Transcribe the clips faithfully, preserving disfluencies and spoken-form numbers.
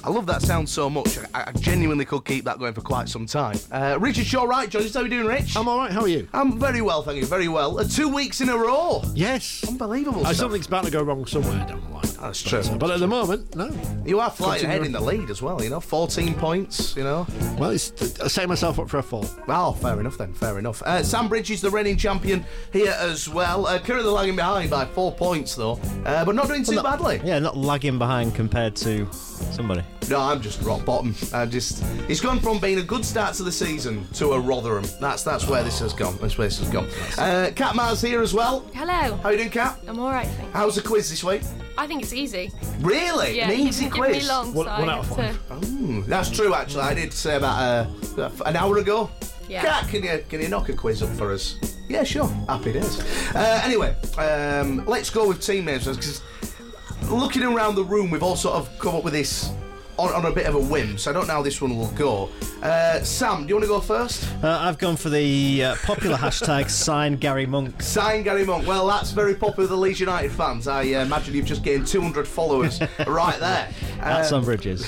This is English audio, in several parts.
I love that sound so much. I, I genuinely could keep that going for quite some time. Uh, Richard Shaw, right, John, how are you doing, Rich? I'm all right. How are you? I'm very well, thank you. Very well. Uh, two weeks in a row. Yes. Unbelievable. Uh, stuff. Something's bound to go wrong somewhere down the line. That's but, true. Uh, but at the moment, no. You are flying Continue. ahead in the lead as well, you know, fourteen points, you know. Well, it's, I set myself up for a fall. Oh, fair enough then, fair enough. Uh, Sam Bridges, the reigning champion, here as well. Uh, currently lagging behind by four points, though, uh, but not doing too Well, not, badly. Yeah, not lagging behind compared to somebody. No, I'm just rock bottom. I'm just. It's gone from being a good start to the season to a Rotherham. That's that's where this has gone. That's where this has gone. Uh, Kat Mars here as well. Hello. How you doing, Kat? I'm alright, thank you. How's the quiz this week? I think it's easy. Really? Yeah, An you easy didn't quiz? give me long, One- so one I out of had five. to- Mm, that's true, actually. I did say about uh, an hour ago. Yeah. Kat, can you can you knock a quiz up for us? Yeah, sure. Happy days. Uh, anyway, um, let's go with team names because looking around the room, we've all sort of come up with this on, on a bit of a whim. So I don't know how this one will go. Uh, Sam, do you want to go first? Uh, I've gone for the uh, popular hashtag sign Gary Monk. Sign Gary Monk. Well, that's very popular with the Leeds United fans. I uh, imagine you've just gained two hundred followers right there. That's Uh, on Bridges.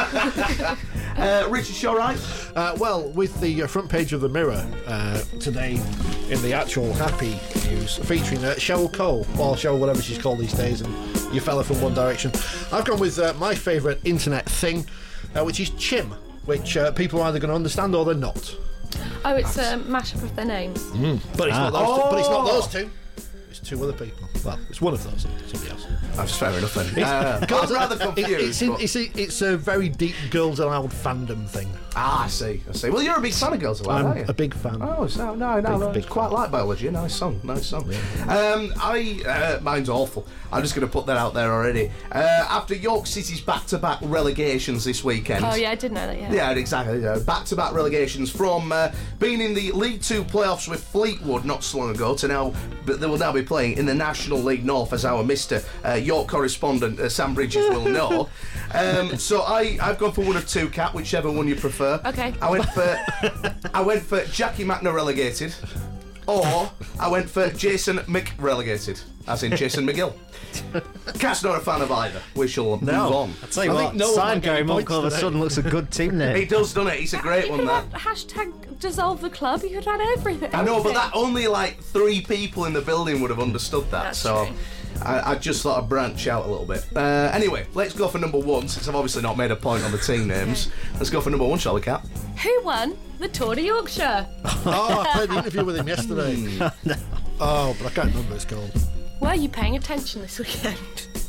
uh, Richard Shaw, right? Uh, well, with the uh, front page of the Mirror uh, today in the actual happy news featuring uh, Cheryl Cole, or Cheryl whatever she's called these days, and your fella from One Direction. I've gone with uh, my favourite internet thing, uh, which is Chim, which uh, people are either going to understand or they're not. Oh, it's a mashup of their names. But it's, Ah. not, those two, but it's not Oh. those two. It's two other people. Well, it's one of those. Somebody else. That's fair enough then. Uh, I'm rather confused. It, it's, in, but- it's, a, it's a very deep Girls Aloud fandom thing. Ah, I see, I see. Well, you're a big fan of Girls Aloud, I'm aren't you? a big fan. Oh, so, no, no, Big, no. big It's quite fan. like Biology. Nice song, nice song. Um, I, uh, mine's awful. I'm just going to put that out there already. Uh, after York City's back-to-back relegations this weekend. Oh, yeah, I did know that, yeah. Yeah, exactly. Yeah. Back-to-back relegations from uh, being in the League Two playoffs with Fleetwood not so long ago to now, but they will now be playing in the National League North, as our Mister Uh, York correspondent uh, Sam Bridges will know. Um, so I, I've gone for one of two, Cat, whichever one you prefer. Okay. I went for I went for Jackie Magna relegated, or I went for Jason Mick relegated, as in Jason McGill. Cat's not a fan of either. We shall move on. I'll tell you I what, think no one sign might get Gary any Monk points all of a today. sudden looks a good team name. It does, doesn't it? It's a great You one, could that. have hashtag dissolve the club. You could have had everything. I know, but that only like three people in the building would have understood that. That's so true. I, I just thought I'd branch out a little bit. Uh, anyway, let's go for number one, since I've obviously not made a point on the team names. Let's go for number one, shall we, Kat? Who won the Tour de Yorkshire? Oh, I played the interview with him yesterday. Oh, but I can't remember what it's called. Were you paying attention this weekend?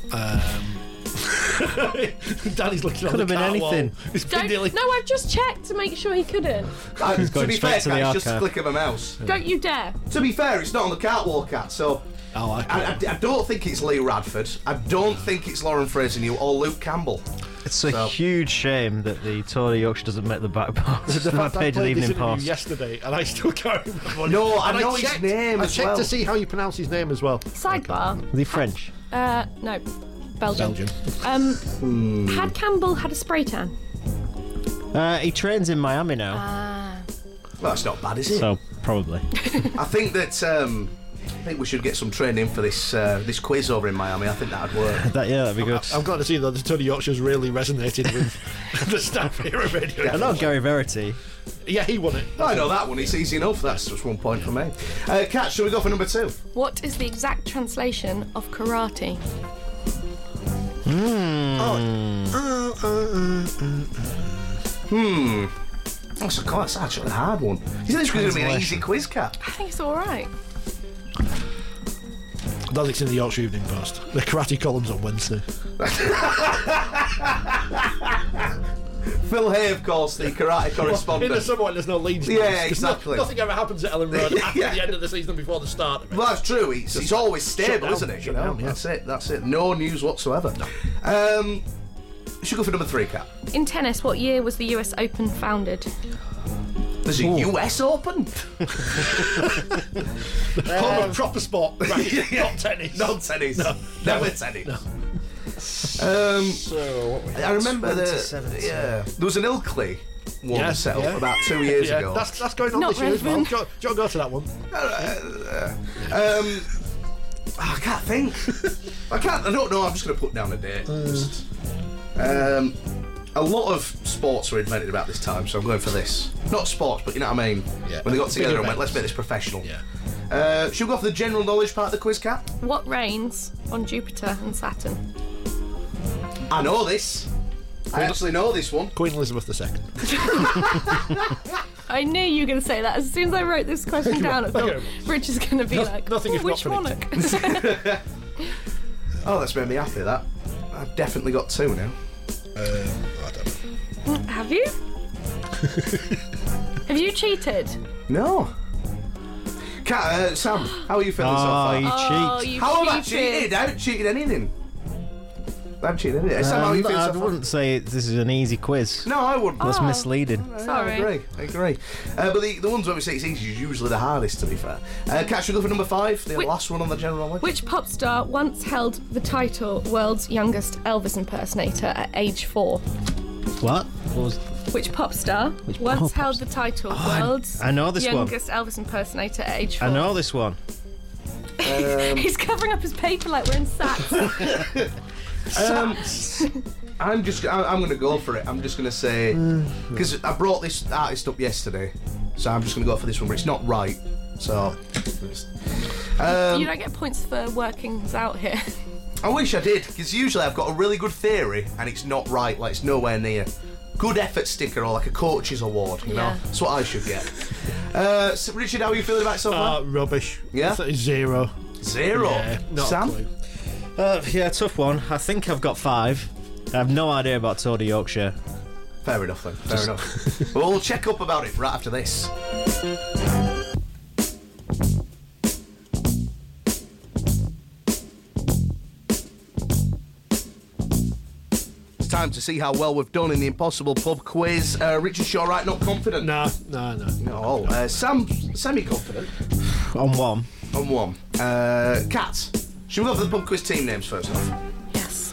Danny's looking on Could the have been cat wall. anything. It's been Don't, nearly... no, I've just checked to make sure he couldn't. Uh, to going be straight fair, to the Kat, it's just a archive. click of a mouse. Don't you dare. To be fair, it's not on the catwalk, Kat, so... Oh, I I, I, I don't think it's Lee Radford. I don't think it's Lauren Fraser-New or Luke Campbell. It's a So- huge shame that the Tour de Yorkshire doesn't make the back box. The The front fact I page of the played this Evening interview Post. yesterday, and I still can't remember. No, I And know his checked, name I as checked well. to see how you pronounce his name as well. Sidebar. The French. Uh, no, Belgium. Belgium. Um, had Campbell had a spray tan? Uh, he trains in Miami now, Ah. Well, that's not bad, is it? so probably. I think that... Um, I think we should get some training for this uh, this quiz over in Miami. I think that'd work. that, yeah, that'd be good. I'm glad to see that the Tour de Yorkshire's really resonated with the staff here at Radio. I know Gary Verity. Yeah, he won it. I know that one. It's easy enough. That's just one point for me. Uh, Kat, shall we go for number two? What is the exact translation of karate? Hmm. That's, a, that's actually a hard one. You said this was going to be an easy Translation. quiz, Kat. I think it's all right. That's in the Yorkshire Evening Post. The karate column's on Wednesday. Phil Hay, of course, the karate In the correspondent. summer when there's no Leeds. Yeah, news, 'cause exactly. No, nothing ever happens at Ellen Road after Yeah. the end of the season before the start of it. Well, that's true. It's, it's always stable, down, isn't it? You shut know, down, yeah. that's it. That's it. No news whatsoever. Um, should we go for number three, Kat. In tennis, what year was the U S Open founded? There's a U S Open. Home of proper sport. Right. Yeah. Not tennis. Not tennis. No. Never tennis. Um, So, what was I remember the twenty seventeen. yeah. There was an Ilkley one Yeah, set up yeah. about two years Yeah, ago. that's that's going on Not this year as well. relevant. Do you, do you want to go to that one? Um, I can't think. I can't. I don't know. I'm just going to put down a date. Just, um, a lot of sports were invented about this time, so I'm going for this. Not sports, but you know what I mean? Yeah. When they got Big together and went, events. let's make this professional. Yeah. Uh, should we go for the general knowledge part of the quiz, Cat? What reigns on Jupiter and Saturn? I know this. I actually know this one. Queen Elizabeth the Second. I knew you were going to say that. As soon as I wrote this question down, I thought Rich is going to be No- like, nothing "Oh, if not which monarch?" Oh, that's made me happy, that. I've definitely got two now. Uh, I don't know. Have you? Have you cheated? No. Cat, uh, Sam, how are you feeling so Oh, far? you Oh, cheat. you How have I cheated. cheated? I haven't cheated anything. I haven't cheated anything. Sam, how are you Um, feeling I so far? wouldn't say this is an easy quiz. No, I wouldn't. That's Oh. misleading. Sorry. I agree. I agree. Uh, but the, the ones where we say it's easy is usually the hardest, to be fair. Uh, Cat, should we go for number five? The Wait. last one on the general knowledge? Which pop star once held the title World's Youngest Elvis Impersonator at age four? What? What was? Which pop star Which once pop held the title World's I know this one. Youngest Elvis Impersonator at age four? I know this one. Um, He's covering up his paper like we're in sacks. um, I'm just. I, I'm going to go for it. I'm just going to say because I brought this artist up yesterday, so I'm just going to go for this one. But it's not right. So. Um, You don't get points for workings out here. I wish I did, because usually I've got a really good theory and it's not right, like it's nowhere near. Good effort sticker or like a coach's award, you know? Yeah. That's what I should get. Uh, so Richard, how are you feeling about it so far? Uh, rubbish. Yeah? Th- Zero. Zero. Yeah, not a Sam? clue. Uh, yeah, tough one. I think I've got five. I have no idea about Tour de Yorkshire. Fair enough then, fair enough. Well, we'll check up about it right after this. It's time to see how well we've done in the Impossible Pub quiz. Uh, Richard Shaw, right, not confident? No, no, no. No. Uh, Sam, semi-confident. On one. On one. Uh, Kat, should we go for the pub quiz team names first off? Yes.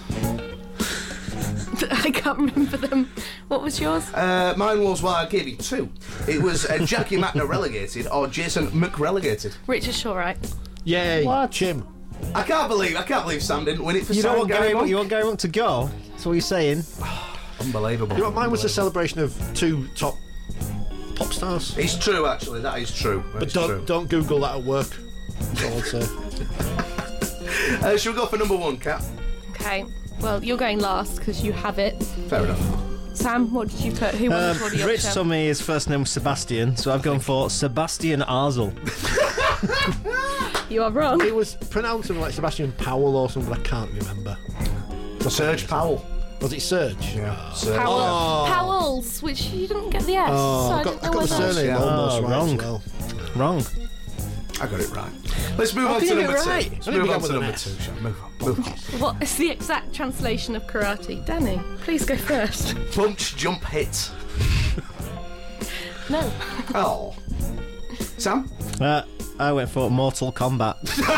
I can't remember them. What was yours? Uh, mine was, well, I gave you two. It was uh, Jackie Mackner relegated or Jason McRelegated. Richard Shaw, right? Yay. What? Chim. I can't believe, I can't believe Sam didn't win it for You Sam don't want Gary? Gary. You want Gary Monk to go? That's what you're saying. Unbelievable. You know what, mine was a celebration of two top pop stars. It's true, actually. That is true. That But is don't true. don't Google that at work. That's all I'd say. Uh, should we go for number one, Kat? Okay. Well, you're going last because you have it. Fair enough. Sam, what did you put? Who won Um, the Tour de Rich Yorkshire? told me his first name was Sebastian, so I've gone for Sebastian Arzel. You are wrong. It was pronounced something like Sebastian Powell or something, but I can't remember. Serge Powell. Was it Serge? Yeah. Serge. Powell. Oh. Powell's, which you didn't get the S. Oh, so I I got, don't I know got the whether. surname Yeah. almost Oh, right wrong. as well. Wrong. I got it right. Let's move How on can to you number get it two. right? Let's I didn't move on begin to with an number S. two, shall we? Move on. Move on. What is the exact translation of karate? Danny, please go first. Punch, jump, hit. No. Oh. Sam? Uh, I went for Mortal Kombat.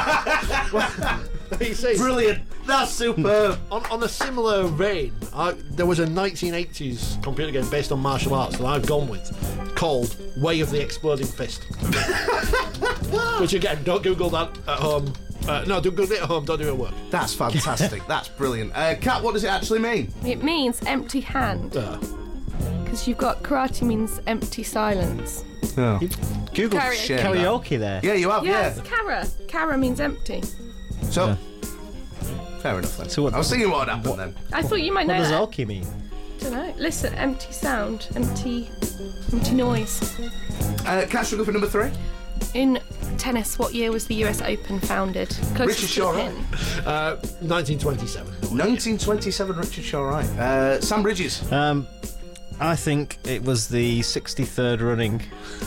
You see, Brilliant. That's superb. on, on a similar vein, I, there was a nineteen eighties computer game based on martial arts that I've gone with called Way of the Exploding Fist. Which again, don't Google that at home. Uh, no, don't Google it at home, don't do it at work. That's fantastic. That's brilliant. Uh, Kat, what does it actually mean? It means empty hand. Uh, Because you've got karate means empty silence. Oh. Google Karaoke. Share karaoke there. Yeah, you have, Yes, yeah. kara. Kara means empty. So, Yeah. fair enough then. So what- I was thinking what had happened then. I thought you might What know does that. Oki mean? Don't know. Listen, empty sound, empty, empty noise. Uh, Kat, should we go for number three? In tennis, what year was the U S Open founded? Closest Richard to Shaw, the right? pin. uh, nineteen twenty-seven. nineteen twenty-seven, Richard Shaw, right. Uh, Sam Bridges. Um, I think it was the sixty-third running.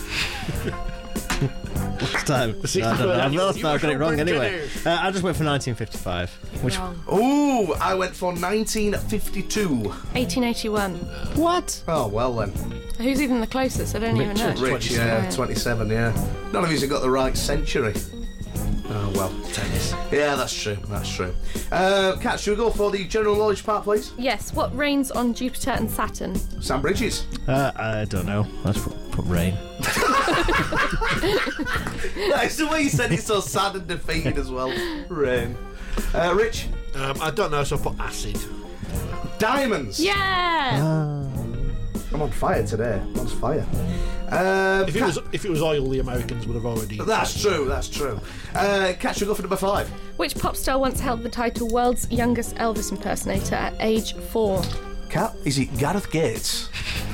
Last time. I don't know. sixty-third I've annual last time I got it U S wrong Open anyway. tennis. Uh, I just went for nineteen fifty-five. Which Wrong. Ooh, I went for nineteen fifty-two. eighteen eighty-one. what? Oh, well then. Who's even the closest? I don't even know. Rich, yeah, twenty-seven, yeah. None of you have got the right century. Oh, well. Tennis. Yeah, that's true, that's true. Uh, Kat, should we go for the general knowledge part, please? Yes, what reigns on Jupiter and Saturn? Sam Bridges. Uh, I don't know. Let's put, put rain. That's the way you said it, so sad and defeated as well. Rain. Uh, Rich? Um, I don't know, so I put acid. Diamonds. Yeah. I'm on fire today. I'm on fire. Um, If it Ca- was if it was oil, the Americans would have already. That's true, that's true. Uh, Catch, go for number five. Which pop star once held the title World's Youngest Elvis Impersonator at age four? Cat, is it Gareth Gates?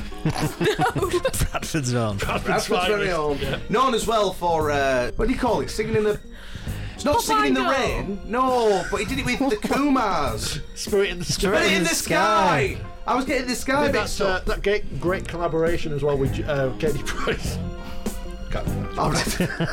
Bradford's own. Bradford's very own. Known as well for, uh, what do you call it? Singing in the... It's not Pop singing in the Idol. rain. No, but he did it with the Kumars. Spirit in the sky. But in the sky. I was getting the sky bit That's uh, that great, great collaboration as well with uh, Katie Price. Can't remember.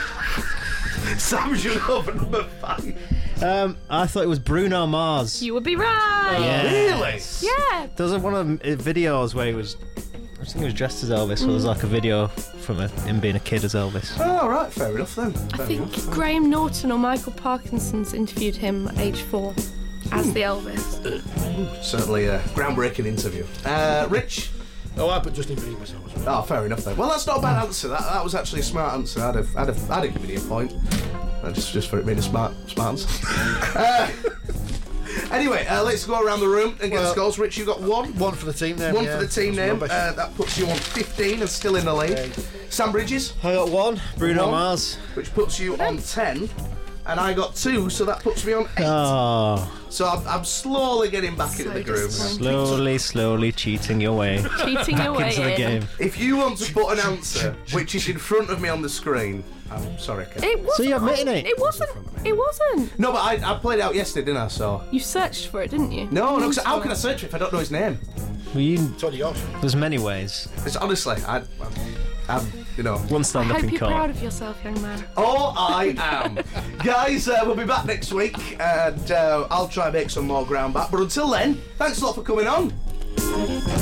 Sam should go for number five. Um, I thought it was Bruno Mars. You would be right. Yeah. Really? Yeah. There was one of the videos where he was, I think he was dressed as Elvis, so there was like a video from a, him being a kid as Elvis. Oh, right, fair enough then. I Fair think enough. Graham Norton or Michael Parkinson's interviewed him at age four as the Elvis. Certainly a groundbreaking interview. Uh, Rich? Oh, I put Justin Bieber myself as well. Oh, fair enough then. Well, that's not a bad answer. That that was actually a smart answer. I'd have, I'd have, I'd have given you a point. Uh, just, just for it being a smart, smart answer. uh, anyway, uh, let's go around the room and get Well, the scores. Rich, you got one. One for the team name. One yeah. for the team That's name. rubbish. Uh, that puts you on fifteen and still in the lead. Okay. Sam Bridges, I got one, Bruno One. Mars. which puts you on ten. And I got two, so that puts me on eight. Oh, So I'm, I'm slowly getting back into So the groove. disappointing. slowly, slowly cheating your way Cheating your way into the in. game. If you want to put an answer which is in front of me on the screen, I'm sorry, Ken. It wasn't. So you're admitting it? It wasn't. It wasn't. No, but I, I played it out yesterday, didn't I? So You searched for it, didn't you? no, no. 'Cause how can I search it if I don't know his name? Well, you, Tony York. there's many ways. It's honestly, I, I'm, you know. One I stand up hope in you're court. proud of yourself, young man. Oh, I am. Guys, uh, we'll be back next week, and uh, I'll try and make some more ground back. But until then, thanks a lot for coming on.